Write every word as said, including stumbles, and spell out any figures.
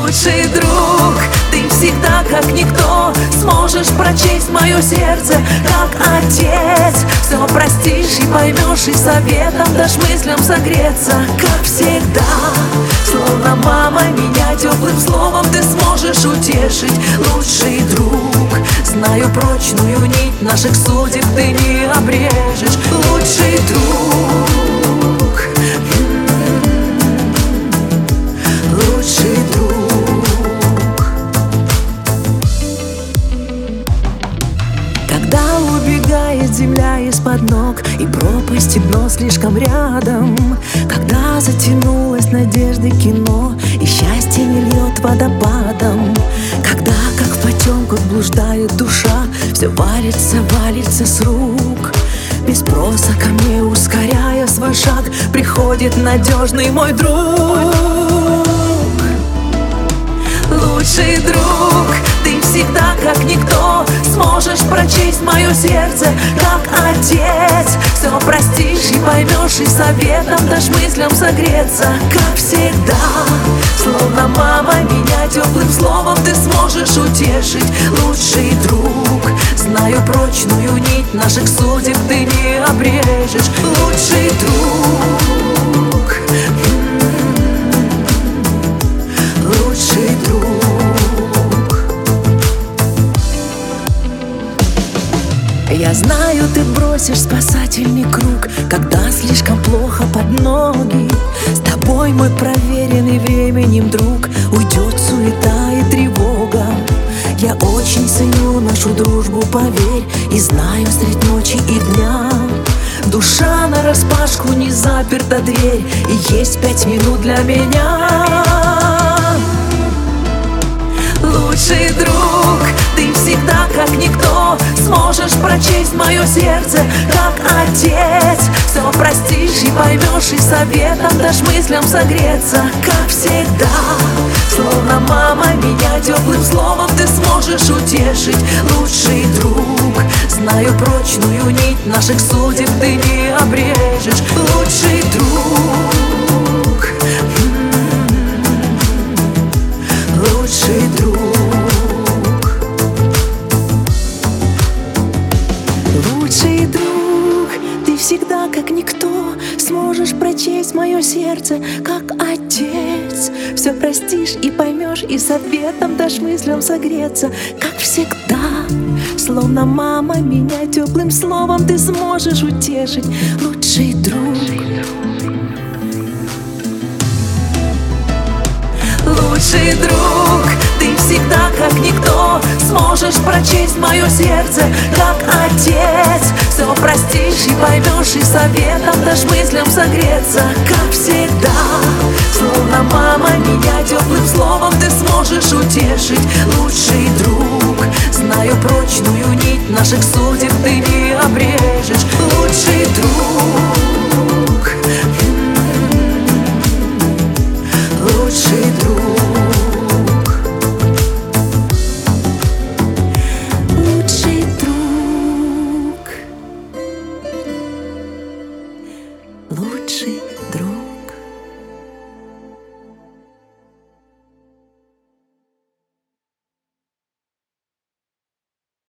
Лучший друг, ты всегда как никто сможешь прочесть мое сердце, как отец. Все простишь и поймешь, и советом дашь мыслям согреться, как всегда. Словно мама, меня теплым словом ты сможешь утешить. Лучший друг, знаю прочную нить наших судеб ты не обрежешь. Лучший друг, лучший друг. Когда убегает земля из-под ног и пропасть и дно слишком рядом, когда затянулось надежды кино и счастье не льет водопадом, когда, как в потемках блуждает душа, все валится, валится с рук, без спроса ко мне ускоряя свой шаг, приходит надежный мой друг. Лучший друг, ты всегда как никто сможешь прочесть мое сердце, как отец. Все простишь и поймешь, и советом дашь мыслям согреться, как всегда. Словно мама, меня теплым словом ты сможешь утешить. Лучший друг, знаю прочную нить наших судеб ты не обрежешь. Лучший друг, лучший друг. Я знаю, ты бросишь спасательный круг, когда слишком плохо под ноги. С тобой, мой проверенный временем друг, уйдет суета и тревога. Я очень ценю нашу дружбу, поверь, и знаю средь ночи и дня душа нараспашку, не заперта дверь, и есть пять минут для меня. Лучший друг, ты всегда как никто сможешь прочесть мое сердце, как отец. Все простишь и поймешь, и советом дашь мыслям согреться, как всегда. Словно мама, меня теплым словом ты сможешь утешить. Лучший друг, знаю прочную нить наших судеб ты не обрежешь. Лучший друг, лучший друг. Лучший друг, ты всегда как никто сможешь прочесть мое сердце, как отец. Все простишь и поймешь, и советом дашь мыслям согреться, как всегда. Словно мама, меня теплым словом ты сможешь утешить. Лучший друг, лучший друг, ты всегда как никто сможешь прочесть мое сердце, как отец. Все простишь и поймешь, и советом дашь мыслям согреться, как всегда. Словно мама, меня теплым словом ты сможешь утешить. Лучший друг, знаю прочную нить наших судеб ты не